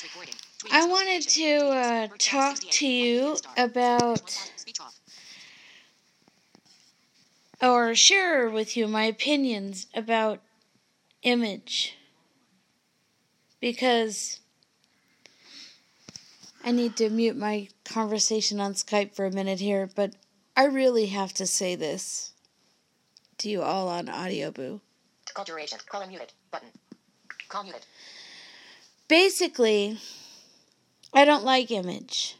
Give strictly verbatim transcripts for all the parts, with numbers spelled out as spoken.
I wanted to uh, talk to you about, or share with you my opinions about image, because I need to mute my conversation on Skype for a minute here, but I really have to say this to you all on Audio Boo. Call duration. Call unmuted. Button. Call muted. Basically, I don't like image.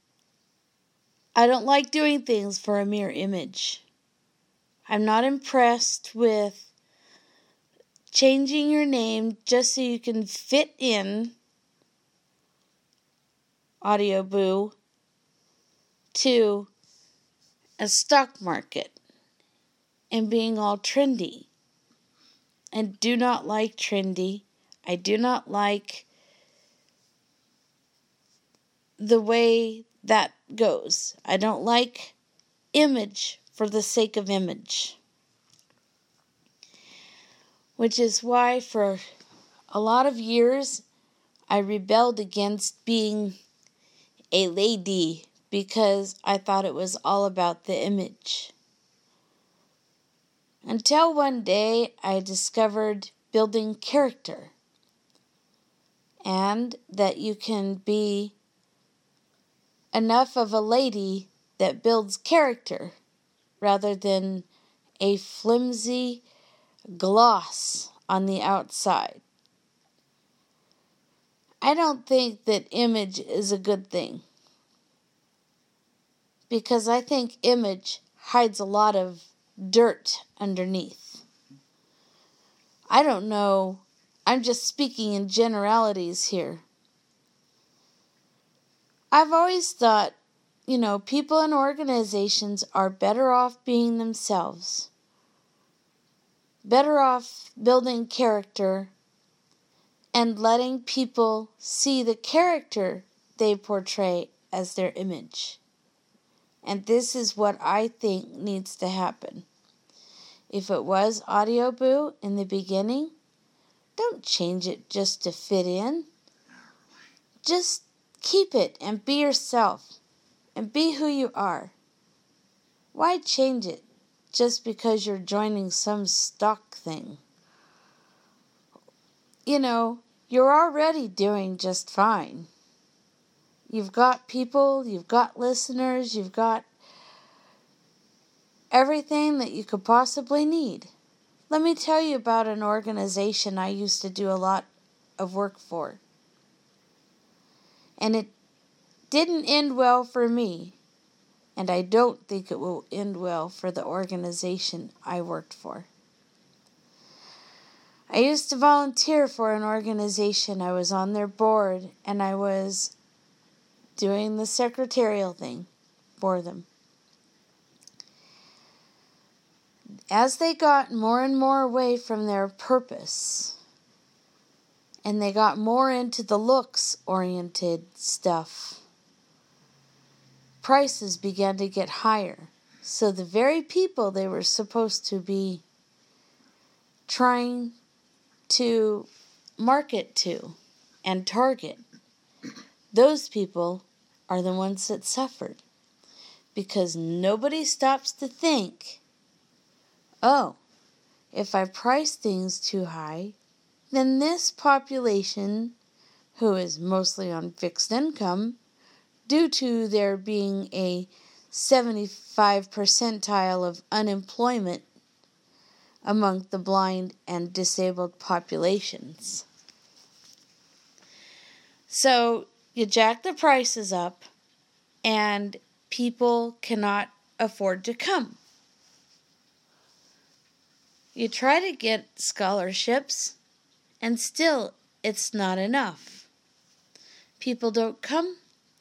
I don't like doing things for a mere image. I'm not impressed with changing your name just so you can fit in Audio Boo to a stock market and being all trendy. And do not like trendy. I do not like the way that goes. I don't like image for the sake of image. Which is why for a lot of years I rebelled against being a lady, because I thought it was all about the image. Until one day I discovered building character, and that you can be enough of a lady that builds character rather than a flimsy gloss on the outside. I don't think that image is a good thing, because I think image hides a lot of dirt underneath. I don't know. I'm just speaking in generalities here. I've always thought, you know, people and organizations are better off being themselves. Better off building character and letting people see the character they portray as their image. And this is what I think needs to happen. If it was Audio Boo in the beginning, don't change it just to fit in. Just keep it and be yourself and be who you are. Why change it just because you're joining some stock thing? You know, you're already doing just fine. You've got people, you've got listeners, you've got everything that you could possibly need. Let me tell you about an organization I used to do a lot of work for. And it didn't end well for me. And I don't think it will end well for the organization I worked for. I used to volunteer for an organization. I was on their board, and I was doing the secretarial thing for them. As they got more and more away from their purpose, and they got more into the looks-oriented stuff, prices began to get higher. So the very people they were supposed to be trying to market to and target, those people are the ones that suffered. Because nobody stops to think, oh, if I price things too high, then this population, who is mostly on fixed income, due to there being a seventy-five percentile of unemployment among the blind and disabled populations. So you jack the prices up, and people cannot afford to come. You try to get scholarships, and still it's not enough. People don't come.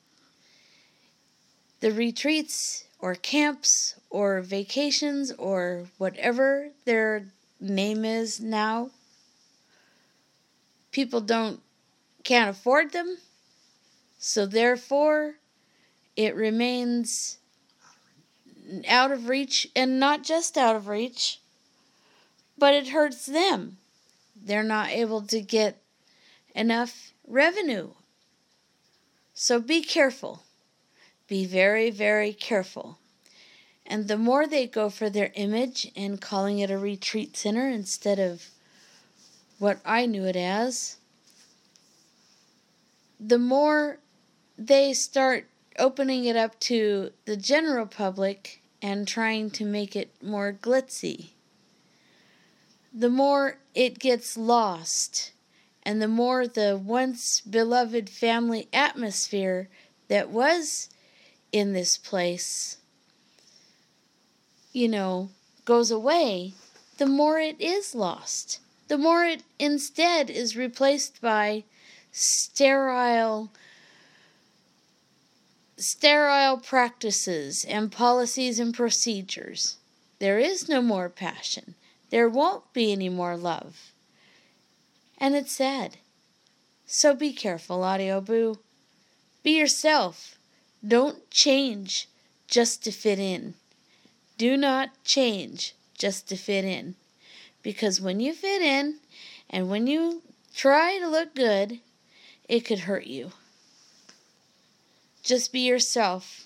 The retreats or camps or vacations or whatever their name is now, people don't can't afford them, so therefore it remains out of reach, and not just out of reach, but it hurts them. They're not able to get enough revenue So be careful. Be very, very careful. And the more they go for their image and calling it a retreat center instead of what I knew it as, the more they start opening it up to the general public and trying to make it more glitzy, the more it gets lost, and the more the once beloved family atmosphere that was in this place, you know, goes away, the more it is lost. The more it instead is replaced by sterile, sterile practices and policies and procedures. There is no more passion. There won't be any more love. And it's sad. So be careful, Audio Boo. Be yourself. Don't change just to fit in. Do not change just to fit in. Because when you fit in, and when you try to look good, it could hurt you. Just be yourself.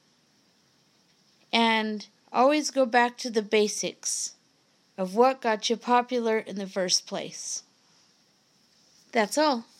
And always go back to the basics of what got you popular in the first place. That's all.